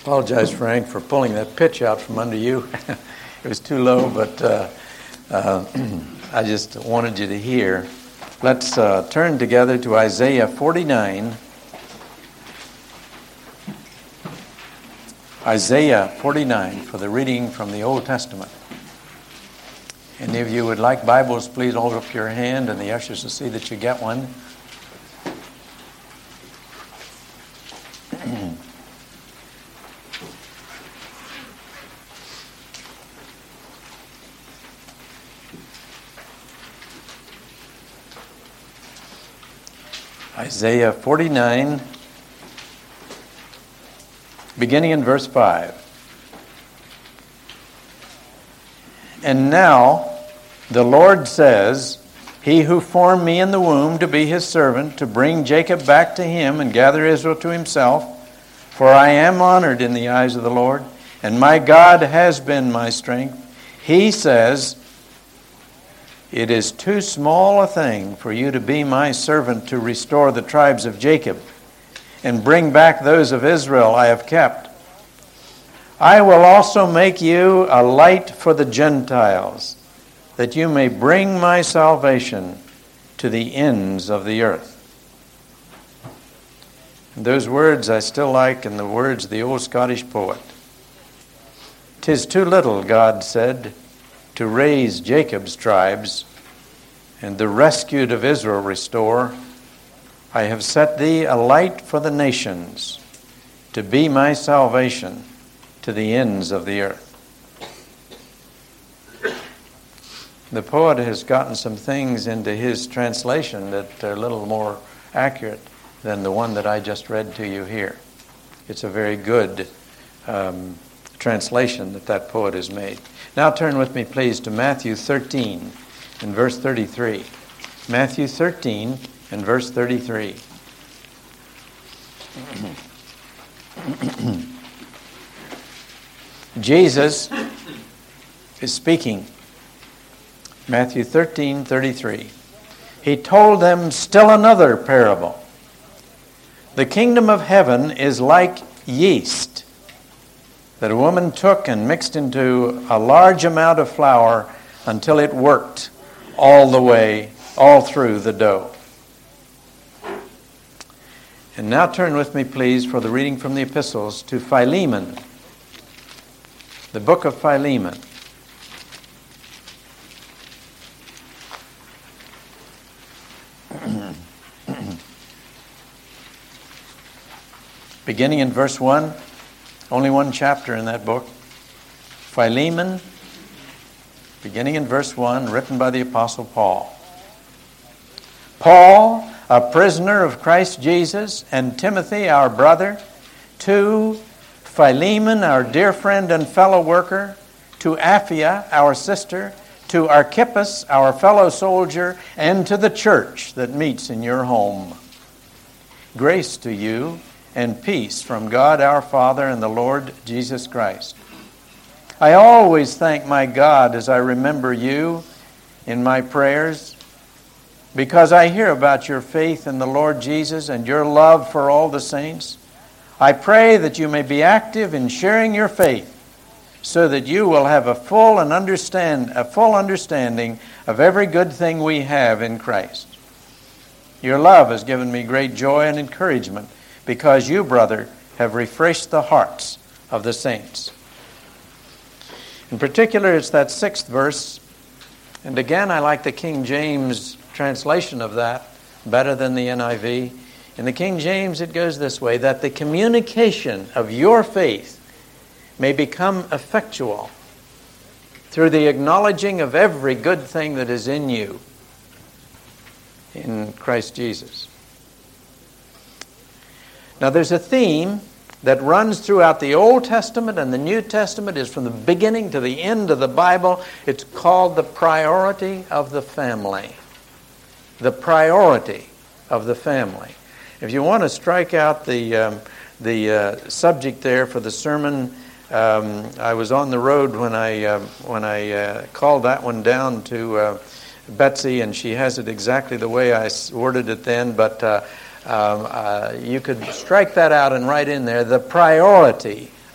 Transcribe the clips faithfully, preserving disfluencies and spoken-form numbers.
Apologize, Frank, for pulling that pitch out from under you. It was too low, but uh, uh, I just wanted you to hear. Let's uh, turn together to Isaiah forty-nine. Isaiah forty-nine for the reading from the Old Testament. Any of you would like Bibles, please hold up your hand, and the ushers will see that you get one. Isaiah forty-nine, beginning in verse five. And now the Lord says, He who formed me in the womb to be His servant, to bring Jacob back to Him and gather Israel to Himself, for I am honored in the eyes of the Lord, and my God has been my strength. He says, It is too small a thing for you to be my servant to restore the tribes of Jacob and bring back those of Israel I have kept. I will also make you a light for the Gentiles, that you may bring my salvation to the ends of the earth. And those words I still like in the words of the old Scottish poet. "'Tis too little," God said, "to raise Jacob's tribes, and the rescued of Israel restore. I have set thee a light for the nations, to be my salvation to the ends of the earth." The poet has gotten some things into his translation that are a little more accurate than the one that I just read to you here. It's a very good um, translation that that poet has made. Now turn with me, please, to Matthew thirteen and verse thirty-three. Matthew thirteen and verse thirty-three. Jesus is speaking. Matthew thirteen, thirty-three. He told them still another parable. The kingdom of heaven is like yeast that a woman took and mixed into a large amount of flour until it worked all the way, all through the dough. And now turn with me, please, for the reading from the epistles to Philemon, the book of Philemon. Beginning in verse one, only one chapter in that book. Philemon, beginning in verse one, written by the Apostle Paul. Paul, a prisoner of Christ Jesus, and Timothy, our brother, to Philemon, our dear friend and fellow worker, to Apphia, our sister, to Archippus, our fellow soldier, and to the church that meets in your home. Grace to you and peace from God our Father and the Lord Jesus Christ. I always thank my God as I remember you in my prayers, because I hear about your faith in the Lord Jesus and your love for all the saints. I pray that you may be active in sharing your faith, so that you will have a full and understand a full understanding of every good thing we have in Christ. Your love has given me great joy and encouragement, because you, brother, have refreshed the hearts of the saints. In particular, it's that sixth verse. And again, I like the King James translation of that better than the N I V. In the King James, it goes this way, that the communication of your faith may become effectual through the acknowledging of every good thing that is in you in Christ Jesus. Now, there's a theme that runs throughout the Old Testament and the New Testament, is from the beginning to the end of the Bible. It's called the priority of the family. The priority of the family. If you want to strike out the um, the uh, subject there for the sermon, um, I was on the road when I uh, when I uh, called that one down to uh, Betsy, and she has it exactly the way I worded it then. But uh, um, uh, you could strike that out and write in there the priority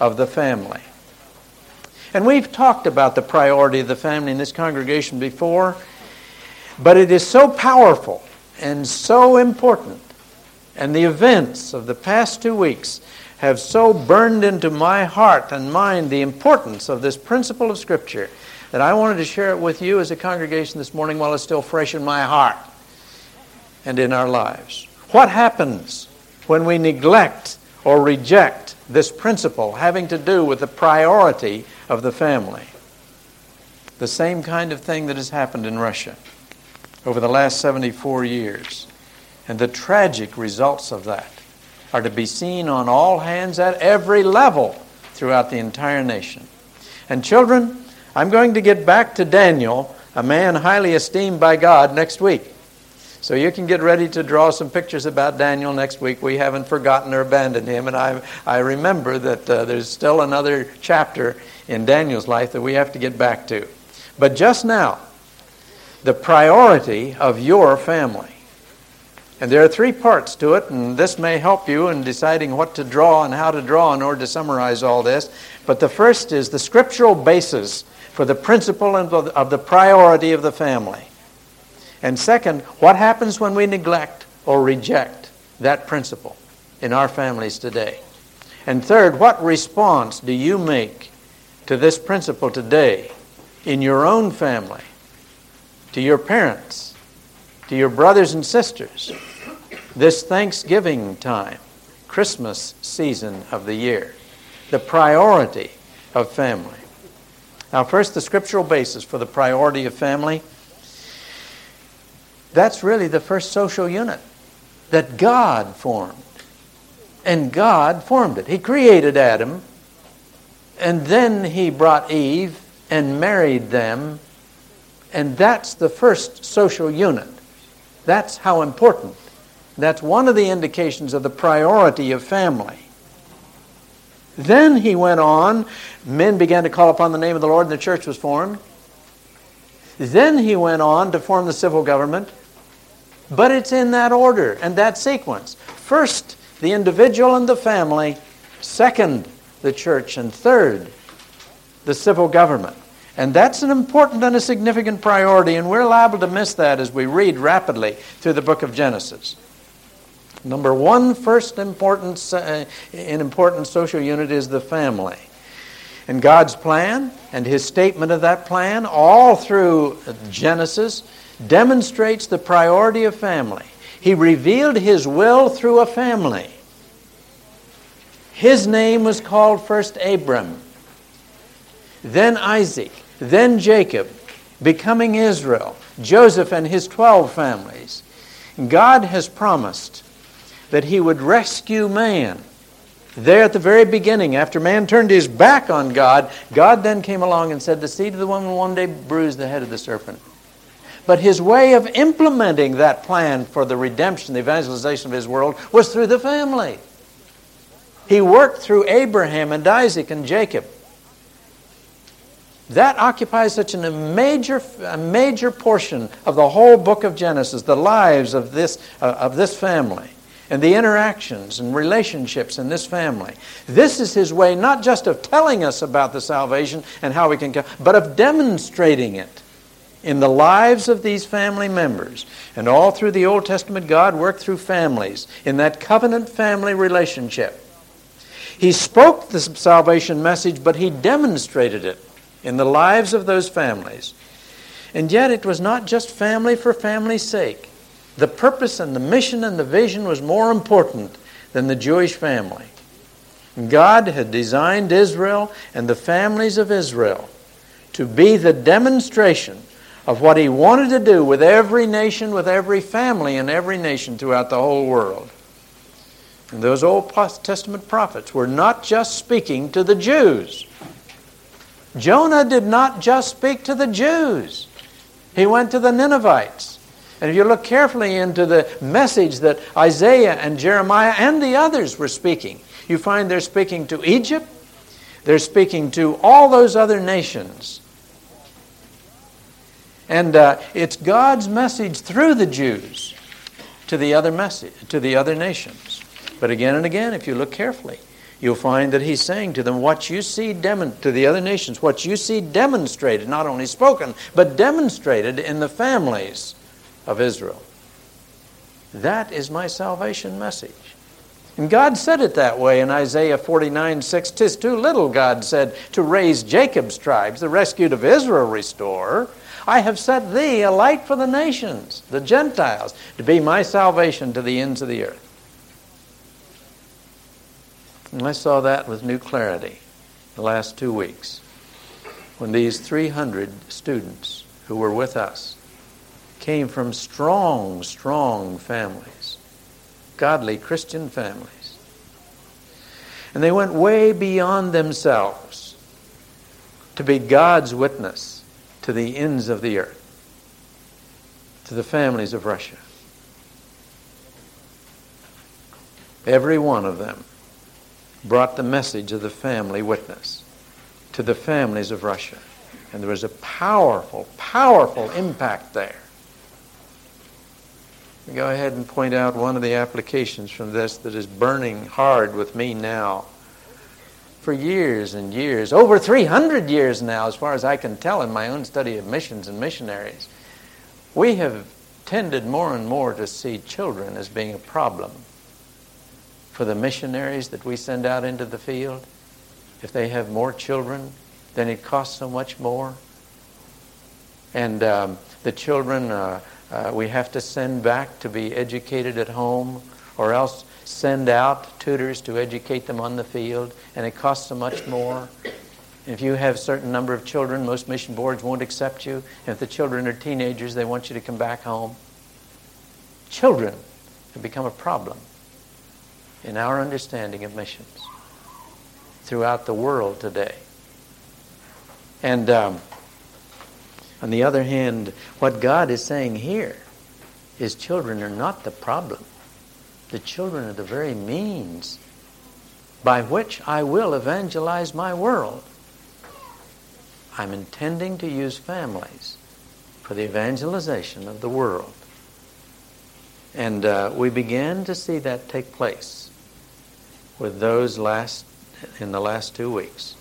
of the family. And we've talked about the priority of the family in this congregation before, but it is so powerful and so important. And the events of the past two weeks have so burned into my heart and mind the importance of this principle of Scripture that I wanted to share it with you as a congregation this morning while it's still fresh in my heart and in our lives. What happens when we neglect or reject this principle having to do with the priority of the family? The same kind of thing that has happened in Russia over the last seventy-four years. And the tragic results of that are to be seen on all hands at every level throughout the entire nation. And children, I'm going to get back to Daniel, a man highly esteemed by God, next week. So you can get ready to draw some pictures about Daniel next week. We haven't forgotten or abandoned him, and I, I remember that uh, there's still another chapter in Daniel's life that we have to get back to. But just now, the priority of your family. And there are three parts to it, and this may help you in deciding what to draw and how to draw in order to summarize all this. But the first is the scriptural basis for the principle of the priority of the family. And second, what happens when we neglect or reject that principle in our families today? And third, what response do you make to this principle today in your own family, to your parents, to your brothers and sisters, this Thanksgiving time, Christmas season of the year, the priority of family? Now, first, the scriptural basis for the priority of family. That's really the first social unit that God formed. And God formed it. He created Adam, and then He brought Eve and married them, and that's the first social unit. That's how important. That's one of the indications of the priority of family. Then He went on, men began to call upon the name of the Lord, and the church was formed. Then He went on to form the civil government. But it's in that order and that sequence. First, the individual and the family. Second, the church. And third, the civil government. And that's an important and a significant priority, and we're liable to miss that as we read rapidly through the book of Genesis. Number one, first important, uh, an important social unit is the family. And God's plan and His statement of that plan all through Genesis demonstrates the priority of family. He revealed His will through a family. His name was called first Abram, then Isaac, then Jacob, becoming Israel, Joseph and his twelve families. God has promised that He would rescue man. There at the very beginning, after man turned his back on God, God then came along and said, the seed of the woman will one day bruise the head of the serpent. But His way of implementing that plan for the redemption, the evangelization of His world, was through the family. He worked through Abraham and Isaac and Jacob. That occupies such a major, a major portion of the whole book of Genesis, the lives of this, uh, of this family, and the interactions and relationships in this family. This is His way not just of telling us about the salvation and how we can come, but of demonstrating it in the lives of these family members. And all through the Old Testament, God worked through families in that covenant family relationship. He spoke the salvation message, but He demonstrated it in the lives of those families. And yet it was not just family for family's sake. The purpose and the mission and the vision was more important than the Jewish family. God had designed Israel and the families of Israel to be the demonstration of what He wanted to do with every nation, with every family in every nation throughout the whole world. And those Old Testament prophets were not just speaking to the Jews. Jonah did not just speak to the Jews. He went to the Ninevites. And if you look carefully into the message that Isaiah and Jeremiah and the others were speaking, you find they're speaking to Egypt. They're speaking to all those other nations. And uh, it's God's message through the Jews to the other message, to the other nations. But again and again, if you look carefully, you'll find that he's saying to them, what you see, demon- to the other nations, what you see demonstrated, not only spoken, but demonstrated in the families of Israel. That is my salvation message. And God said it that way in Isaiah forty-nine six. "'Tis too little,' God said, 'to raise Jacob's tribes, the rescued of Israel restore. I have set thee a light for the nations,' the Gentiles, 'to be my salvation to the ends of the earth.'" And I saw that with new clarity the last two weeks when these three hundred students who were with us came from strong, strong families, godly Christian families. And they went way beyond themselves to be God's witness to the ends of the earth, to the families of Russia. Every one of them brought the message of the family witness to the families of Russia. And there was a powerful, powerful impact there. I'll go ahead and point out one of the applications from this that is burning hard with me now. For years and years, over three hundred years now, as far as I can tell in my own study of missions and missionaries, we have tended more and more to see children as being a problem for the missionaries that we send out into the field. If they have more children, then it costs so much more. And um, the children uh, uh, we have to send back to be educated at home, or else send out tutors to educate them on the field, and it costs so much more. If you have a certain number of children, most mission boards won't accept you. If the children are teenagers, they want you to come back home. Children have become a problem in our understanding of missions throughout the world today. And um, on the other hand, what God is saying here is children are not the problem. The children are the very means by which I will evangelize my world. I'm intending to use families for the evangelization of the world. And uh, we began to see that take place with those last in the last two weeks.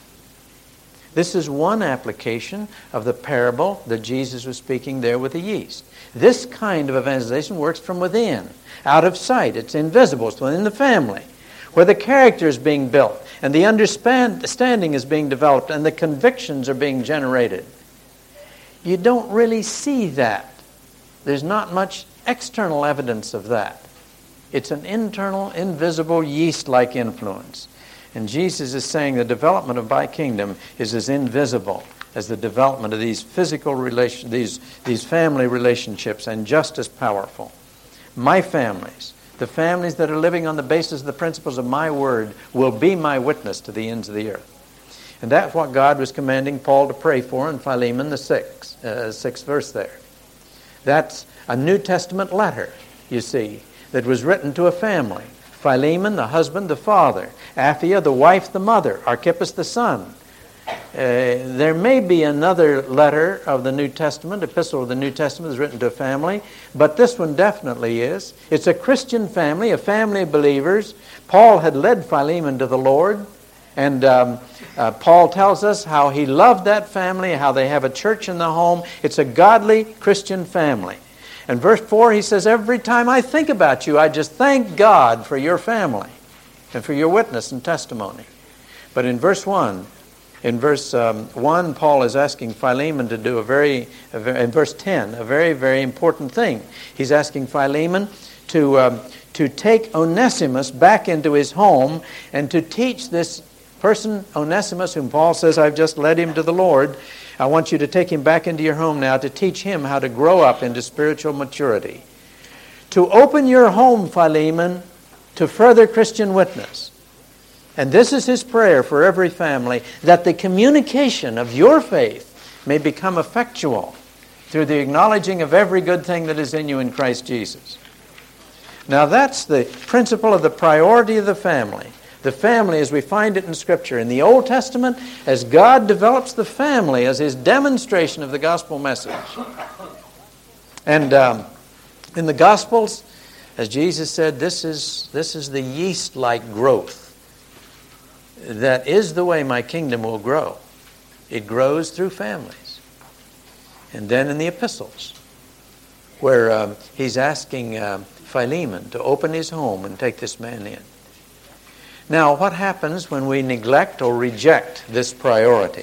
This is one application of the parable that Jesus was speaking there with the yeast. This kind of evangelization works from within, out of sight. It's invisible. It's within the family, where the character is being built, and the understanding is being developed, and the convictions are being generated. You don't really see that. There's not much external evidence of that. It's an internal, invisible, yeast-like influence. And Jesus is saying the development of my kingdom is as invisible as the development of these physical relations, these, these family relationships, and just as powerful. My families, the families that are living on the basis of the principles of my word, will be my witness to the ends of the earth. And that's what God was commanding Paul to pray for in Philemon, the sixth, uh, sixth verse there. That's a New Testament letter, you see, that was written to a family. Philemon, the husband, the father. Apphia, the wife, the mother. Archippus, the son. Uh, there may be another letter of the New Testament, epistle of the New Testament is written to a family, but this one definitely is. It's a Christian family, a family of believers. Paul had led Philemon to the Lord, and um, uh, Paul tells us how he loved that family, how they have a church in the home. It's a godly Christian family. In verse four, he says, every time I think about you, I just thank God for your family and for your witness and testimony. But in verse one, in verse um, one, Paul is asking Philemon to do a very, a very, in verse ten, a very, very important thing. He's asking Philemon to, um, to take Onesimus back into his home and to teach this person, Onesimus, whom Paul says, I've just led him to the Lord. I want you to take him back into your home now to teach him how to grow up into spiritual maturity. To open your home, Philemon, to further Christian witness. And this is his prayer for every family, that the communication of your faith may become effectual through the acknowledging of every good thing that is in you in Christ Jesus. Now that's the principle of the priority of the family. The family as we find it in Scripture. In the Old Testament, as God develops the family as His demonstration of the gospel message. And um, in the Gospels, as Jesus said, this is, this is the yeast-like growth that is the way my kingdom will grow. It grows through families. And then in the epistles, where um, he's asking uh, Philemon to open his home and take this man in. Now, what happens when we neglect or reject this priority?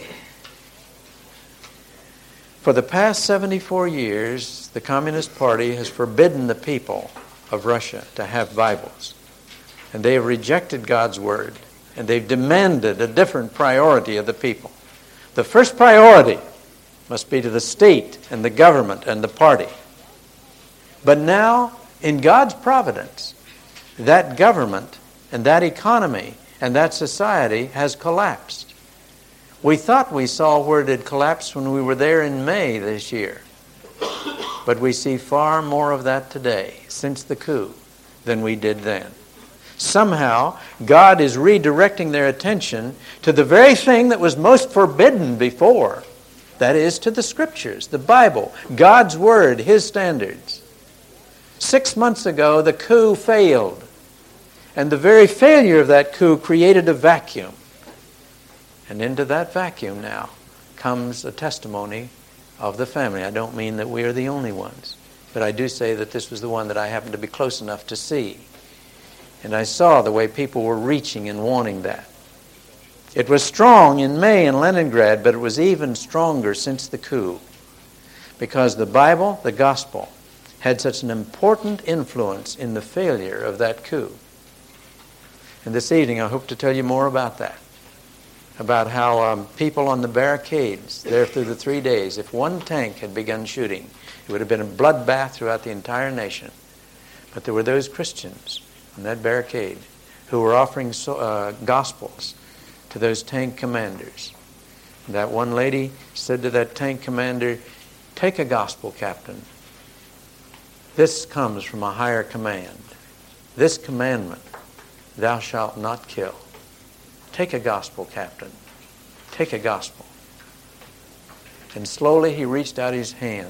For the past seventy-four years, the Communist Party has forbidden the people of Russia to have Bibles. And they have rejected God's Word. And they've demanded a different priority of the people. The first priority must be to the state and the government and the party. But now, in God's providence, that government and that economy and that society has collapsed. We thought we saw where it had collapsed when we were there in May this year. But we see far more of that today, since the coup, than we did then. Somehow, God is redirecting their attention to the very thing that was most forbidden before. That is, to the Scriptures, the Bible, God's Word, His standards. Six months ago, the coup failed. And the very failure of that coup created a vacuum. And into that vacuum now comes a testimony of the family. I don't mean that we are the only ones, but I do say that this was the one that I happened to be close enough to see. And I saw the way people were reaching and wanting that. It was strong in May in Leningrad, but it was even stronger since the coup, because the Bible, the gospel, had such an important influence in the failure of that coup. And this evening I hope to tell you more about that. About how um, people on the barricades there through the three days, if one tank had begun shooting, it would have been a bloodbath throughout the entire nation. But there were those Christians on that barricade who were offering so, uh, gospels to those tank commanders. And that one lady said to that tank commander, "Take a gospel, Captain. This comes from a higher command. This commandment, thou shalt not kill. Take a gospel, Captain. Take a gospel." And slowly he reached out his hand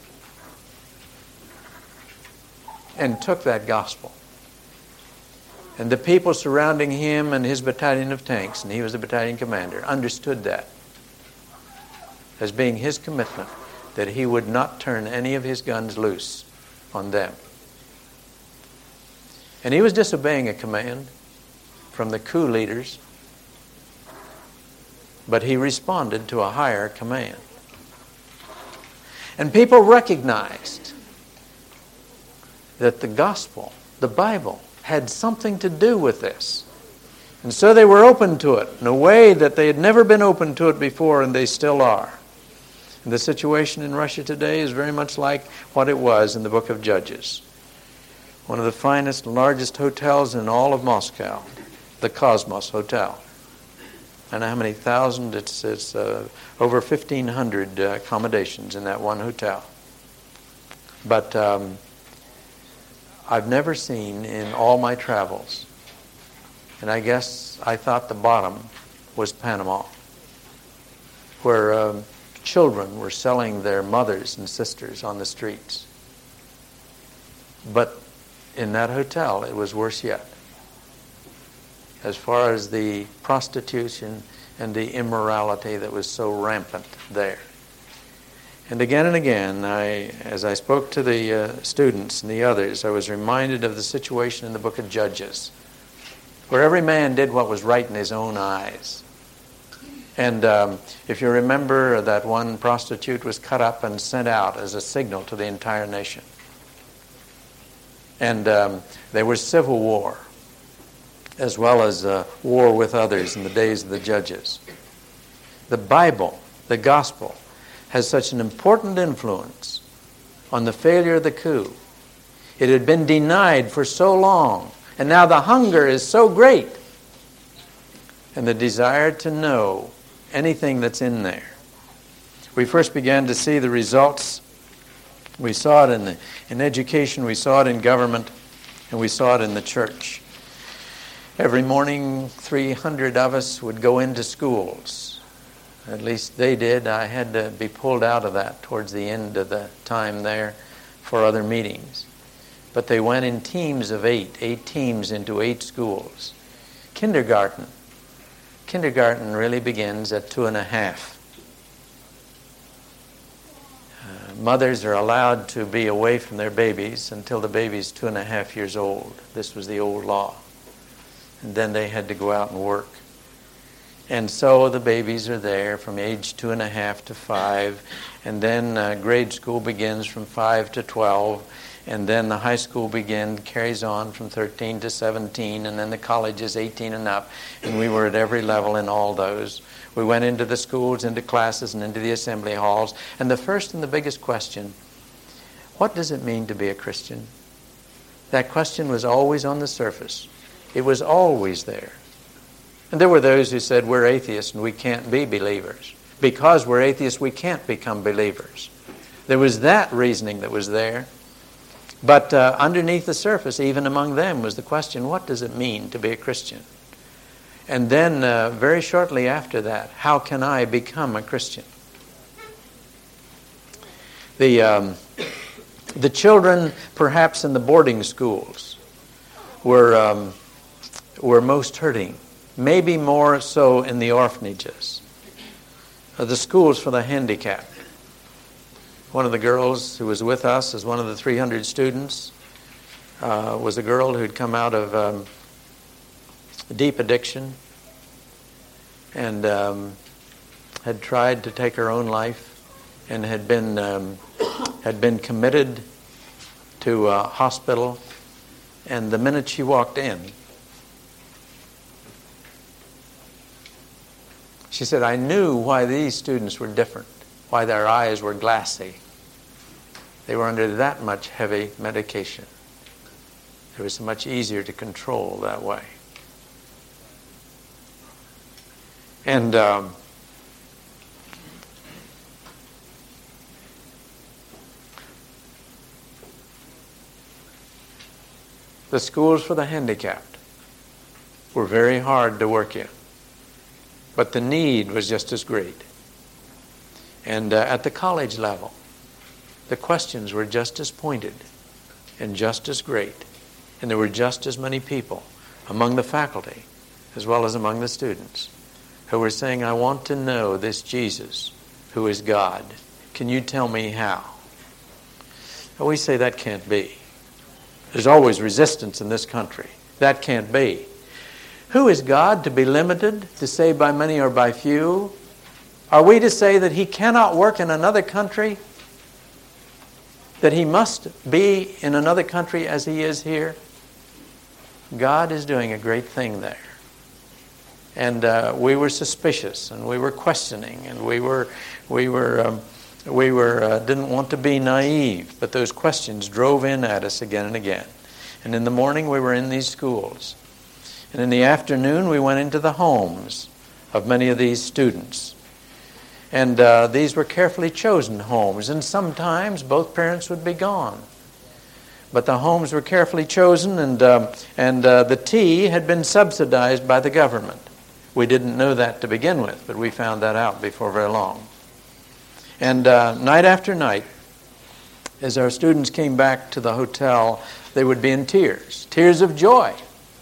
and took that gospel. And the people surrounding him and his battalion of tanks, and he was the battalion commander, understood that as being his commitment that he would not turn any of his guns loose on them. And he was disobeying a command from the coup leaders, but he responded to a higher command. And people recognized that the gospel, the Bible, had something to do with this. And so they were open to it in a way that they had never been open to it before, and they still are. And the situation in Russia today is very much like what it was in the book of Judges. One of the finest and largest hotels in all of Moscow, the Cosmos Hotel. I don't know how many thousand, it's, it's uh, over fifteen hundred uh, accommodations in that one hotel. But um, I've never seen in all my travels, and I guess I thought the bottom was Panama, where um, children were selling their mothers and sisters on the streets. But in that hotel, it was worse yet, as far as the prostitution and the immorality that was so rampant there. And again and again, I, as I spoke to the uh, students and the others, I was reminded of the situation in the book of Judges, where every man did what was right in his own eyes. And um, if you remember, that one prostitute was cut up and sent out as a signal to the entire nation. And um, there was civil war, as well as uh, war with others in the days of the judges. The Bible, the gospel, has such an important influence on the failure of the coup. It had been denied for so long, and now the hunger is so great, and the desire to know anything that's in there. We first began to see the results. We saw it in the, in education, we saw it in government, and we saw it in the church. Every morning, three hundred of us would go into schools. At least they did. I had to be pulled out of that towards the end of the time there for other meetings. But they went in teams of eight, eight teams into eight schools. Kindergarten. kindergarten really begins at two and a half. Uh, mothers are allowed to be away from their babies until the baby's two and a half years old. This was the old law. And then they had to go out and work. And so the babies are there from age two and a half to five, and then uh, grade school begins from five to twelve, and then the high school begins, carries on from thirteen to seventeen, and then the college is eighteen and up, and we were at every level in all those. We went into the schools, into classes, and into the assembly halls, and the first and the biggest question, what does it mean to be a Christian? That question was always on the surface. It was always there. And there were those who said, we're atheists and we can't be believers. Because we're atheists, we can't become believers. There was that reasoning that was there. But uh, underneath the surface, even among them, was the question, what does it mean to be a Christian? And then uh, very shortly after that, how can I become a Christian? The, um, the children, perhaps in the boarding schools, were, um, were most hurting. Maybe more so in the orphanages, uh, the schools for the handicapped. One of the girls who was with us as one of the three hundred students uh, was a girl who'd come out of um, deep addiction and um, had tried to take her own life and had been um, had been committed to a hospital. And the minute she walked in, she said, I knew why these students were different, why their eyes were glassy. They were under that much heavy medication. It was much easier to control that way. And um, the schools for the handicapped were very hard to work in. But the need was just as great. And uh, at the college level, the questions were just as pointed and just as great. And there were just as many people among the faculty as well as among the students who were saying, I want to know this Jesus who is God. Can you tell me how? And we say that can't be. There's always resistance in this country. That can't be. Who is God to be limited, to say by many or by few? Are we to say that He cannot work in another country? That He must be in another country as He is here? God is doing a great thing there. And uh, we were suspicious, and we were questioning, and we were, we were, um, we were, uh, didn't want to be naive. But those questions drove in at us again and again. And in the morning we were in these schools. And in the afternoon, we went into the homes of many of these students. And uh, these were carefully chosen homes. And sometimes both parents would be gone. But the homes were carefully chosen, and, um, and uh, the tea had been subsidized by the government. We didn't know that to begin with, but we found that out before very long. And uh, night after night, as our students came back to the hotel, they would be in tears, tears of joy.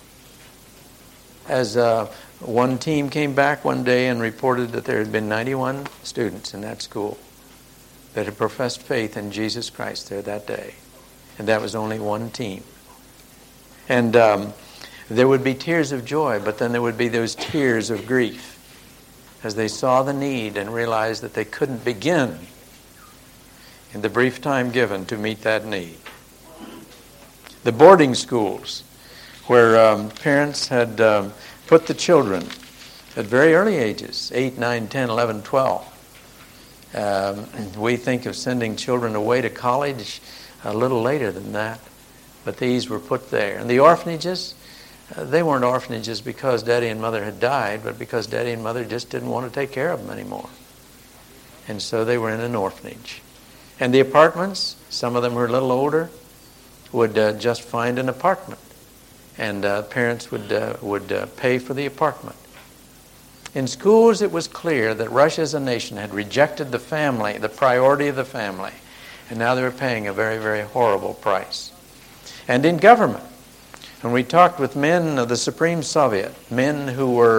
As uh, one team came back one day and reported that there had been ninety-one students in that school that had professed faith in Jesus Christ there that day. And that was only one team. And um, there would be tears of joy, but then there would be those tears of grief as they saw the need and realized that they couldn't begin in the brief time given to meet that need. The boarding schools, where um, parents had um, put the children at very early ages, eight, nine, ten, eleven, twelve. Um, we think of sending children away to college a little later than that, but these were put there. And the orphanages, uh, they weren't orphanages because Daddy and Mother had died, but because Daddy and Mother just didn't want to take care of them anymore. And so they were in an orphanage. And the apartments, some of them were a little older, would uh, just find an apartment. And uh, parents would, uh, would uh, pay for the apartment. In schools, it was clear that Russia as a nation had rejected the family, the priority of the family. And now they were paying a very, very horrible price. And in government, when we talked with men of the Supreme Soviet, men who were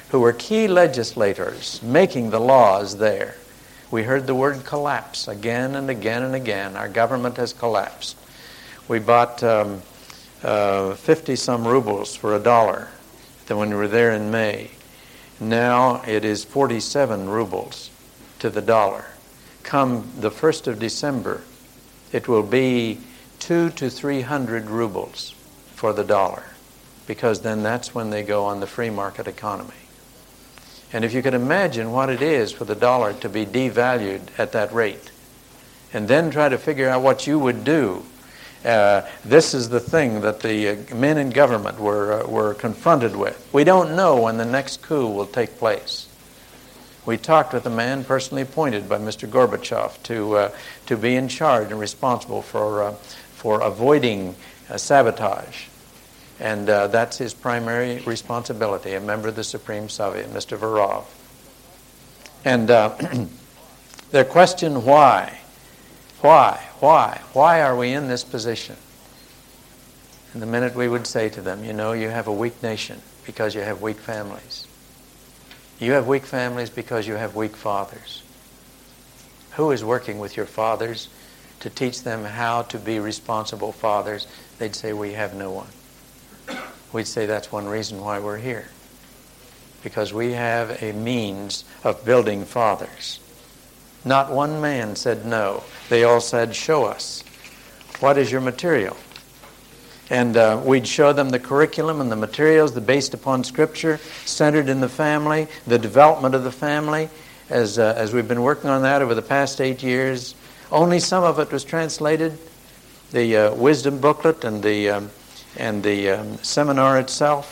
who were key legislators making the laws there. We heard the word collapse again and again and again. Our government has collapsed. We bought um, uh, fifty-some rubles for a dollar when we were there in May. Now it is forty-seven rubles to the dollar. Come the first of December, it will be two to three hundred rubles for the dollar, because then that's when they go on the free market economy. And if you could imagine what it is for the dollar to be devalued at that rate, and then try to figure out what you would do, uh, this is the thing that the uh, men in government were, uh, were confronted with. We don't know when the next coup will take place. We talked with a man personally appointed by Mister Gorbachev to, uh, to be in charge and responsible for, uh, for avoiding uh, sabotage. And uh, that's his primary responsibility, a member of the Supreme Soviet, Mister Varov. And uh, their question, why? Why? Why? Why are we in this position? And the minute we would say to them, you know, you have a weak nation because you have weak families. You have weak families because you have weak fathers. Who is working with your fathers to teach them how to be responsible fathers? They'd say, we have no one. We'd say that's one reason why we're here. Because we have a means of building fathers. Not one man said no. They all said, show us. What is your material? And uh, we'd show them the curriculum and the materials that based upon Scripture, centered in the family, the development of the family. As, uh, as we've been working on that over the past eight years, only some of it was translated. The uh, wisdom booklet and the... Um, and the um, seminar itself.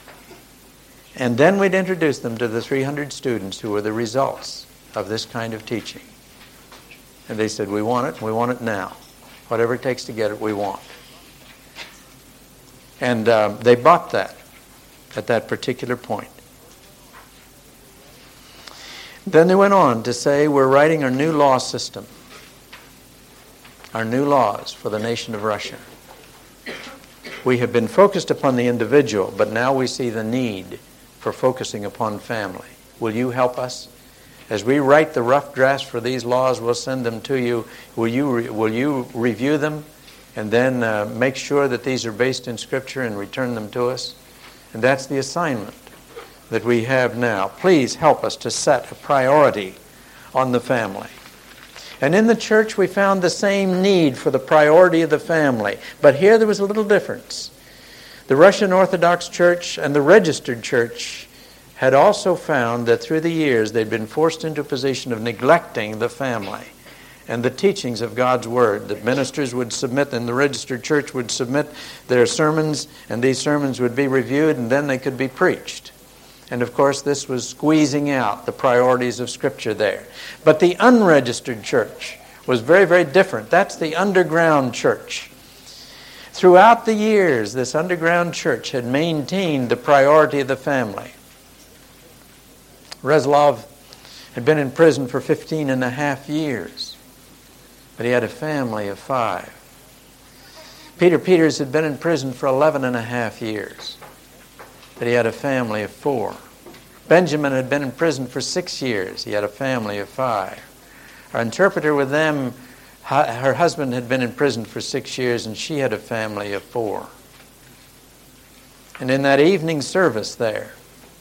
And then we'd introduce them to the three hundred students who were the results of this kind of teaching. And they said, we want it, and we want it now. Whatever it takes to get it, we want. And uh, they bought that at that particular point. Then they went on to say, we're writing our new law system, our new laws for the nation of Russia. We have been focused upon the individual, but now we see the need for focusing upon family. Will you help us? As we write the rough drafts for these laws, we'll send them to you. Will you, re- will you review them and then uh, make sure that these are based in Scripture and return them to us? And that's the assignment that we have now. Please help us to set a priority on the family. And in the church we found the same need for the priority of the family. But here there was a little difference. The Russian Orthodox Church and the registered church had also found that through the years they'd been forced into a position of neglecting the family and the teachings of God's Word. That ministers would submit, and the registered church would submit their sermons, and these sermons would be reviewed, and then they could be preached. And of course, this was squeezing out the priorities of Scripture there. But the unregistered church was very, very different. That's the underground church. Throughout the years, this underground church had maintained the priority of the family. Reslov had been in prison for fifteen and a half years, but he had a family of five. Peter Peters had been in prison for eleven and a half years. But he had a family of four. Benjamin had been in prison for six years. He had a family of five. Our interpreter with them, her husband had been in prison for six years, and she had a family of four. And in that evening service there,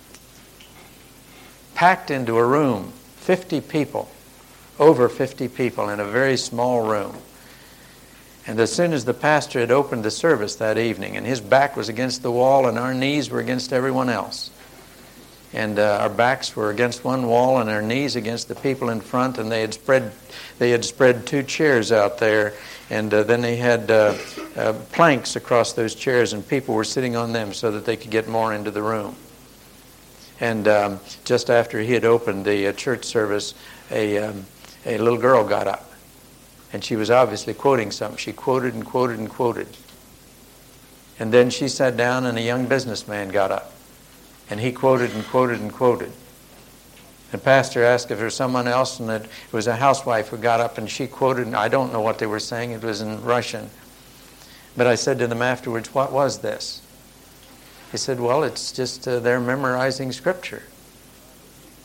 packed into a room, fifty people, over fifty people in a very small room. And as soon as the pastor had opened the service that evening, and his back was against the wall and our knees were against everyone else, and uh, our backs were against one wall and our knees against the people in front, and they had spread they had spread two chairs out there, and uh, then they had uh, uh, planks across those chairs, and people were sitting on them so that they could get more into the room. And um, just after he had opened the uh, church service, a um, a little girl got up. And she was obviously quoting something. She quoted and quoted and quoted. And then she sat down and a young businessman got up. And he quoted and quoted and quoted. The pastor asked if there was someone else, and it was a housewife who got up and she quoted, and I don't know what they were saying. It was in Russian. But I said to them afterwards, what was this? He said, well, it's just uh, they're memorizing Scripture.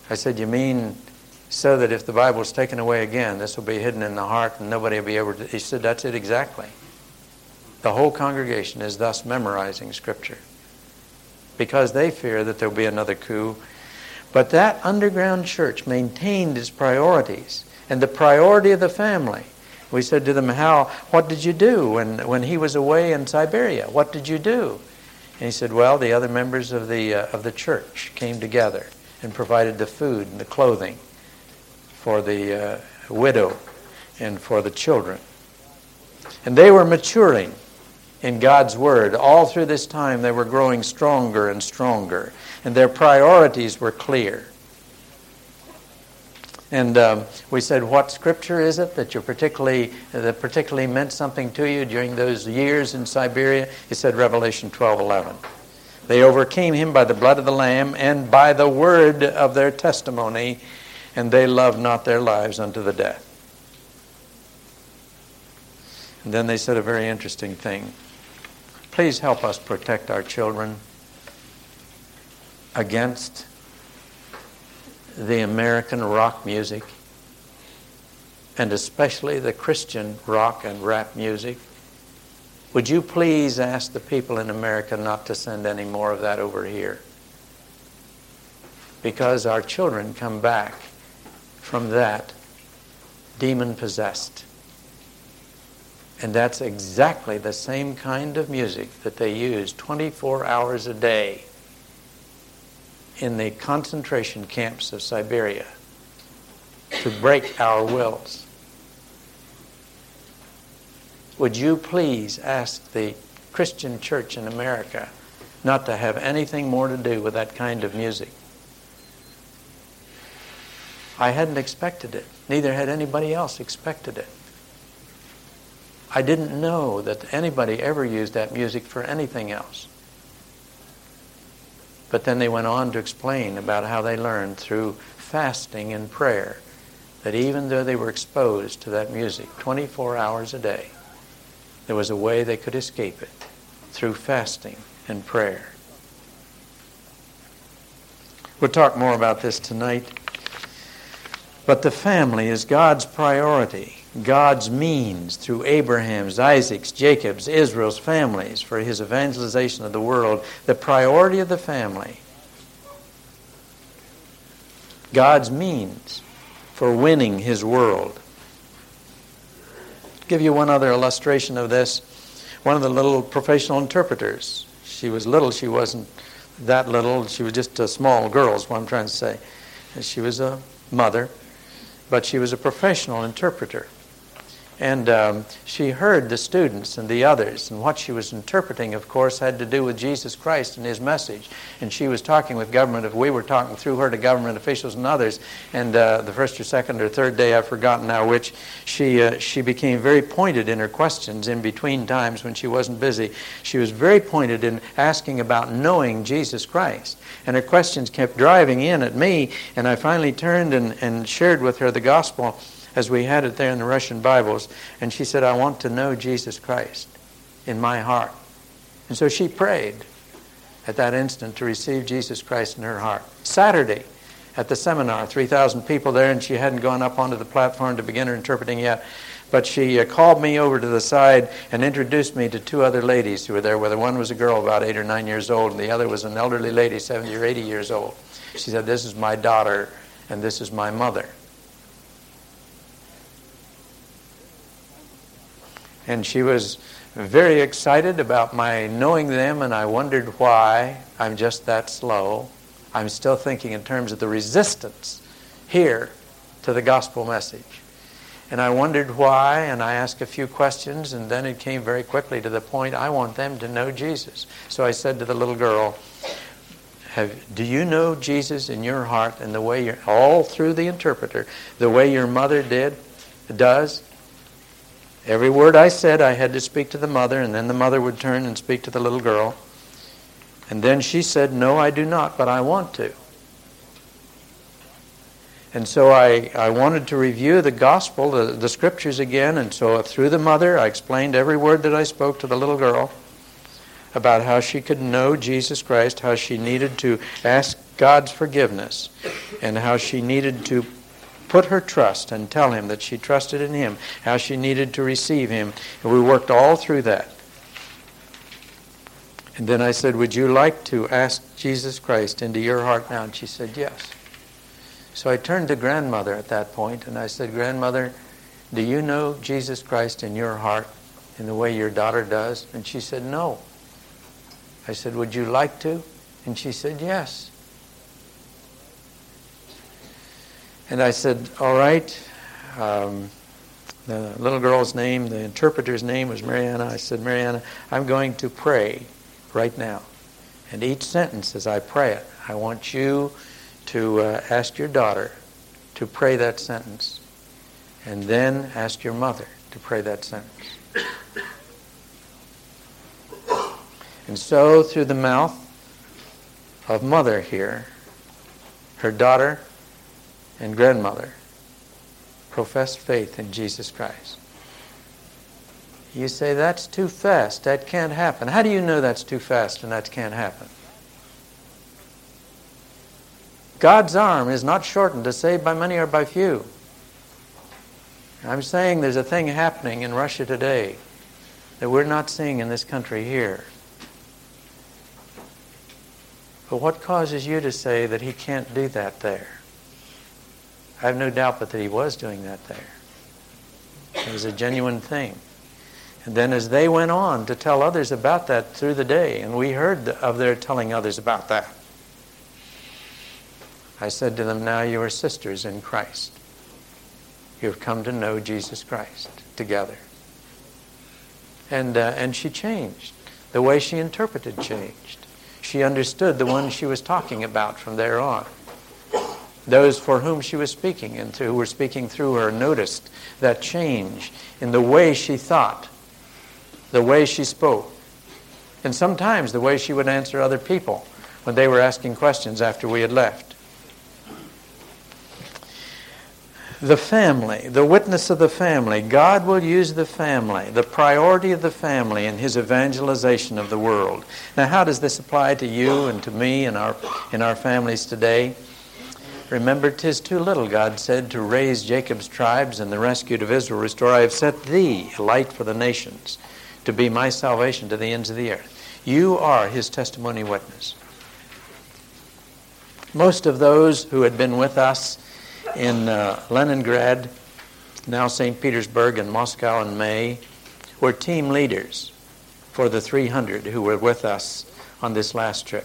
I said, you mean so that if the Bible is taken away again, this will be hidden in the heart and nobody will be able to... He said, that's it exactly. The whole congregation is thus memorizing Scripture because they fear that there will be another coup. But that underground church maintained its priorities and the priority of the family. We said to them, "How? What did you do when, when he was away in Siberia? What did you do?" And he said, well, the other members of the, uh, of the church came together and provided the food and the clothing for the uh, widow and for the children. And they were maturing in God's Word. All through this time they were growing stronger and stronger. And their priorities were clear. And um, we said, what Scripture is it that you particularly that particularly meant something to you during those years in Siberia? He said Revelation twelve eleven. They overcame him by the blood of the Lamb and by the word of their testimony, and they loved not their lives unto the death. And then they said a very interesting thing. Please help us protect our children against the American rock music, and especially the Christian rock and rap music. Would you please ask the people in America not to send any more of that over here? Because our children come back from that demon-possessed. And that's exactly the same kind of music that they use twenty-four hours a day in the concentration camps of Siberia to break our wills. Would you please ask the Christian church in America not to have anything more to do with that kind of music? I hadn't expected it. Neither had anybody else expected it. I didn't know that anybody ever used that music for anything else. But then they went on to explain about how they learned through fasting and prayer that even though they were exposed to that music twenty-four hours a day, there was a way they could escape it through fasting and prayer. We'll talk more about this tonight. But the family is God's priority, God's means through Abraham's, Isaac's, Jacob's, Israel's families for his evangelization of the world. The priority of the family, God's means for winning his world. I'll give you one other illustration of this. One of the little professional interpreters. She was little. She wasn't that little. She was just a small girl is what I'm trying to say. She was a mother, but she was a professional interpreter. And um, she heard the students and the others, and what she was interpreting, of course, had to do with Jesus Christ and his message. And she was talking with government, we were talking through her to government officials and others, and uh, the first or second or third day, I've forgotten now which, she, uh, she became very pointed in her questions in between times when she wasn't busy. She was very pointed in asking about knowing Jesus Christ. And her questions kept driving in at me, and I finally turned and, and shared with her the gospel as we had it there in the Russian Bibles. And she said, I want to know Jesus Christ in my heart. And so she prayed at that instant to receive Jesus Christ in her heart. Saturday at the seminar, three thousand people there, and she hadn't gone up onto the platform to begin her interpreting yet. But she uh, called me over to the side and introduced me to two other ladies who were there with her. One was a girl about eight or nine years old, and the other was an elderly lady, seventy or eighty years old. She said, this is my daughter, and this is my mother. And she was very excited about my knowing them, and I wondered why. I'm just that slow. I'm still thinking in terms of the resistance here to the gospel message. And I wondered why, and I asked a few questions, and then it came very quickly to the point, I want them to know Jesus. So I said to the little girl, Have, do you know Jesus in your heart and the way you're, all through the interpreter, the way your mother did, does? Every word I said, I had to speak to the mother, and then the mother would turn and speak to the little girl. And then she said, no, I do not, but I want to. And so I, I wanted to review the gospel, the, the scriptures again, and so through the mother, I explained every word that I spoke to the little girl about how she could know Jesus Christ, how she needed to ask God's forgiveness and how she needed to put her trust and tell him that she trusted in him, how she needed to receive him. And we worked all through that. And then I said, would you like to ask Jesus Christ into your heart now? And she said, yes. So I turned to grandmother at that point and I said, grandmother, do you know Jesus Christ in your heart in the way your daughter does? And she said, no. I said, would you like to? And she said, yes. And I said, all right. Um, the little girl's name, the interpreter's name was Mariana. I said, Mariana, I'm going to pray right now. And each sentence as I pray it, I want you to uh, ask your daughter to pray that sentence. And then ask your mother to pray that sentence. And so, through the mouth of mother here, her daughter and grandmother professed faith in Jesus Christ. You say, that's too fast. That can't happen. How do you know that's too fast and that can't happen? God's arm is not shortened to save by many or by few. I'm saying there's a thing happening in Russia today that we're not seeing in this country here. But what causes you to say that he can't do that there? I have no doubt but that he was doing that there. It was a genuine thing. And then as they went on to tell others about that through the day, and we heard of their telling others about that, I said to them, now you are sisters in Christ. You have come to know Jesus Christ together. And, uh, and she changed. The way she interpreted changed. She understood the one she was talking about from there on. Those for whom she was speaking and who were speaking through her noticed that change in the way she thought, the way she spoke, and sometimes the way she would answer other people when they were asking questions after we had left. The family, the witness of the family. God will use the family, the priority of the family in his evangelization of the world. Now, how does this apply to you and to me and our in our families today? Remember, 'tis too little, God said, to raise Jacob's tribes and the rescued of Israel restore. I have set thee a light for the nations, to be my salvation to the ends of the earth. You are his testimony witness. Most of those who had been with us in uh, Leningrad, now Saint Petersburg and Moscow in May, were team leaders for the three hundred who were with us on this last trip.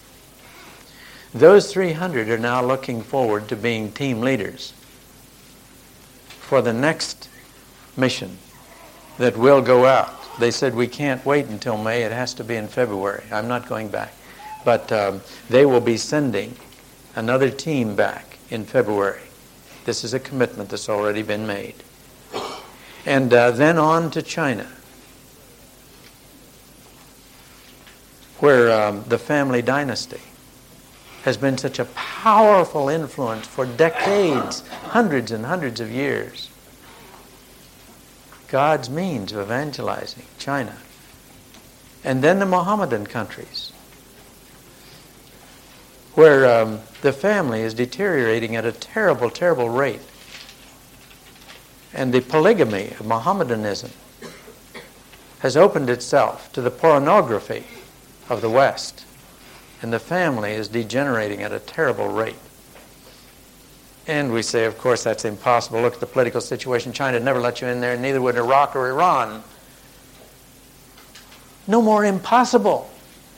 Those three hundred are now looking forward to being team leaders for the next mission that will go out. They said, we can't wait until May. It has to be in February. I'm not going back. But um, they will be sending another team back in February. This is a commitment that's already been made. And uh, then on to China, where um, the family dynasty has been such a powerful influence for decades, hundreds and hundreds of years. God's means of evangelizing China. And then the Mohammedan countries, where um, the family is deteriorating at a terrible, terrible rate. And the polygamy of Mohammedanism has opened itself to the pornography of the West. And the family is degenerating at a terrible rate. And we say, of course, that's impossible. Look at the political situation. China would never let you in there, and neither would Iraq or Iran. No more impossible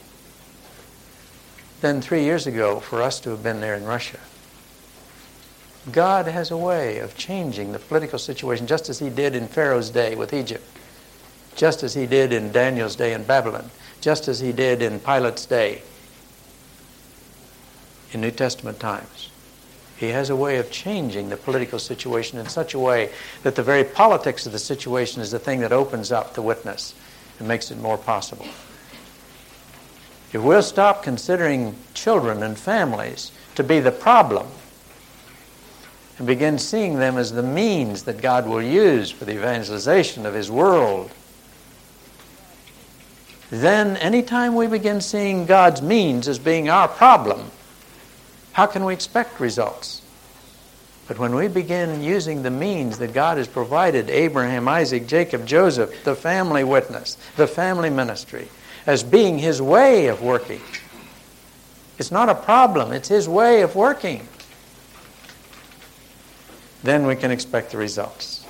than three years ago for us to have been there in Russia. God has a way of changing the political situation, just as he did in Pharaoh's day with Egypt, just as he did in Daniel's day in Babylon, just as he did in Pilate's day in New Testament times. He has a way of changing the political situation in such a way that the very politics of the situation is the thing that opens up the witness and makes it more possible. If we'll stop considering children and families to be the problem and begin seeing them as the means that God will use for the evangelization of his world, then anytime we begin seeing God's means as being our problem, how can we expect results? But when we begin using the means that God has provided, Abraham, Isaac, Jacob, Joseph, the family witness, the family ministry, as being His way of working, it's not a problem, it's His way of working, then we can expect the results.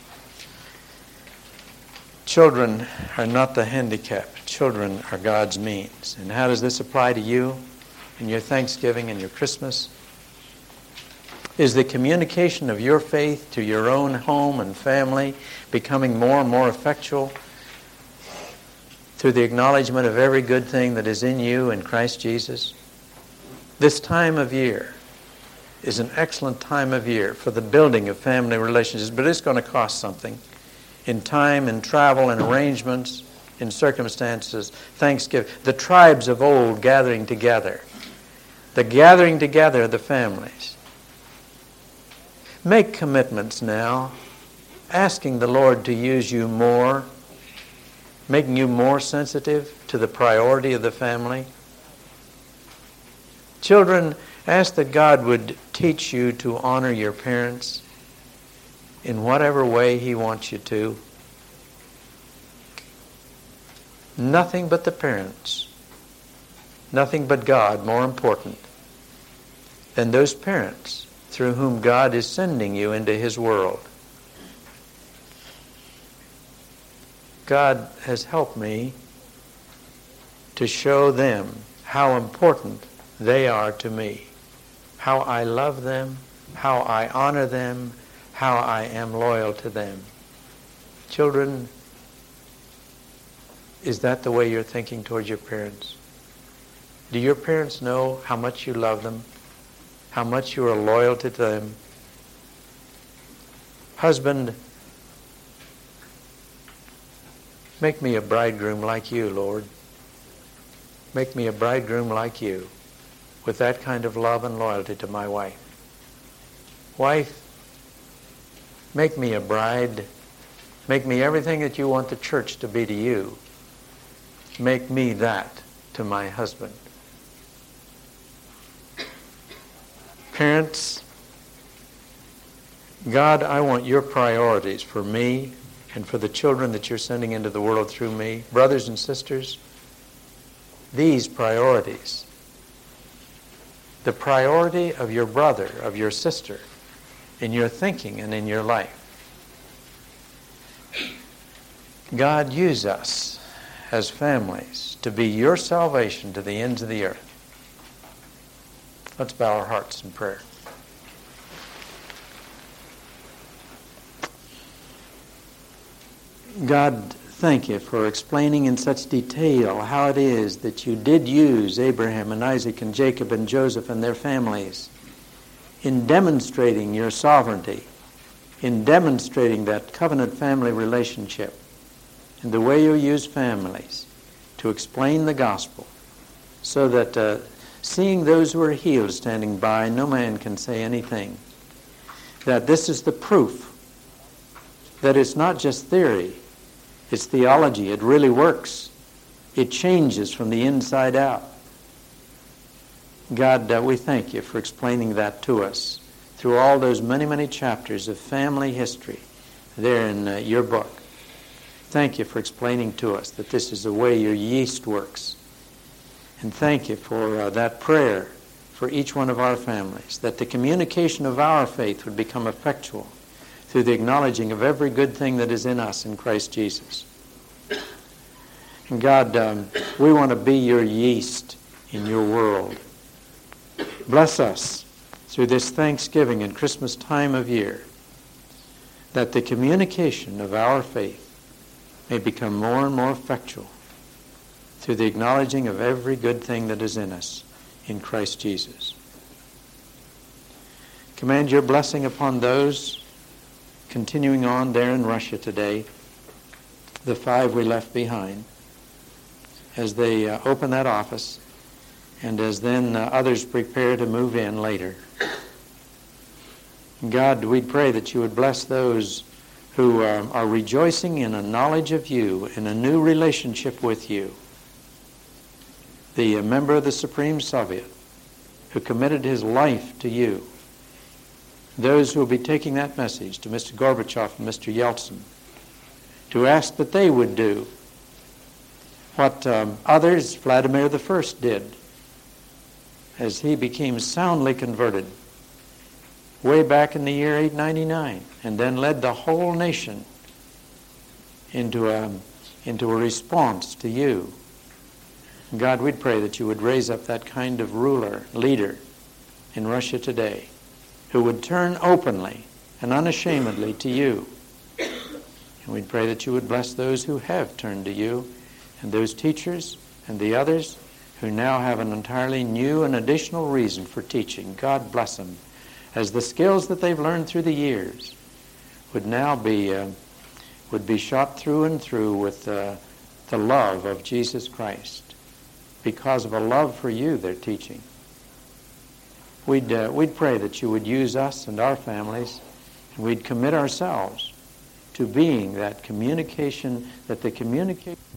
Children are not the handicap. Children are God's means. And how does this apply to you in your Thanksgiving and your Christmas? Is the communication of your faith to your own home and family becoming more and more effectual through the acknowledgement of every good thing that is in you in Christ Jesus? This time of year is an excellent time of year for the building of family relationships, but it's going to cost something in time, in travel, in arrangements, in circumstances. Thanksgiving, the tribes of old gathering together, the gathering together of the families. Make commitments now, asking the Lord to use you more, making you more sensitive to the priority of the family. Children, ask that God would teach you to honor your parents in whatever way He wants you to. Nothing but the parents, nothing but God more important than those parents through whom God is sending you into His world. God has helped me to show them how important they are to me, how I love them, how I honor them, how I am loyal to them. Children, is that the way you're thinking towards your parents? Do your parents know how much you love them? How much you are loyal to them? Husband, make me a bridegroom like you, Lord. Make me a bridegroom like you, with that kind of love and loyalty to my wife. Wife, make me a bride. Make me everything that you want the church to be to you. Make me that to my husband. Parents, God, I want your priorities for me and for the children that you're sending into the world through me. Brothers and sisters, these priorities, the priority of your brother, of your sister, in your thinking and in your life. God, use us as families to be your salvation to the ends of the earth. Let's bow our hearts in prayer. God, thank you for explaining in such detail how it is that you did use Abraham and Isaac and Jacob and Joseph and their families in demonstrating your sovereignty, in demonstrating that covenant family relationship, and the way you use families to explain the gospel so that uh, seeing those who are healed standing by, no man can say anything. That this is the proof that it's not just theory, it's theology. It really works. It changes from the inside out. God, uh, we thank you for explaining that to us through all those many, many chapters of family history there in uh, your book. Thank you for explaining to us that this is the way your yeast works. And thank you for uh, that prayer for each one of our families, that the communication of our faith would become effectual through the acknowledging of every good thing that is in us in Christ Jesus. And God, um, we want to be your yeast in your world. Bless us through this Thanksgiving and Christmas time of year, that the communication of our faith may become more and more effectual through the acknowledging of every good thing that is in us in Christ Jesus. Command your blessing upon those continuing on there in Russia today, the five we left behind, as they uh, open that office and as then uh, others prepare to move in later. God, we pray that you would bless those who uh, are rejoicing in a knowledge of you, in a new relationship with you. The uh, member of the Supreme Soviet, who committed his life to you. Those who will be taking that message to Mister Gorbachev and Mister Yeltsin, to ask that they would do what um, others, Vladimir the First, did as he became soundly converted way back in the year eight ninety-nine, and then led the whole nation into a, into a response to you. God, we'd pray that you would raise up that kind of ruler, leader in Russia today, who would turn openly and unashamedly to you. And we'd pray that you would bless those who have turned to you, and those teachers and the others who now have an entirely new and additional reason for teaching. God bless them, as the skills that they've learned through the years would now be uh, would be shot through and through with uh, the love of Jesus Christ. Because of a love for you, they're teaching. We'd, uh, we'd pray that you would use us and our families, and we'd commit ourselves to being that communication, that the communication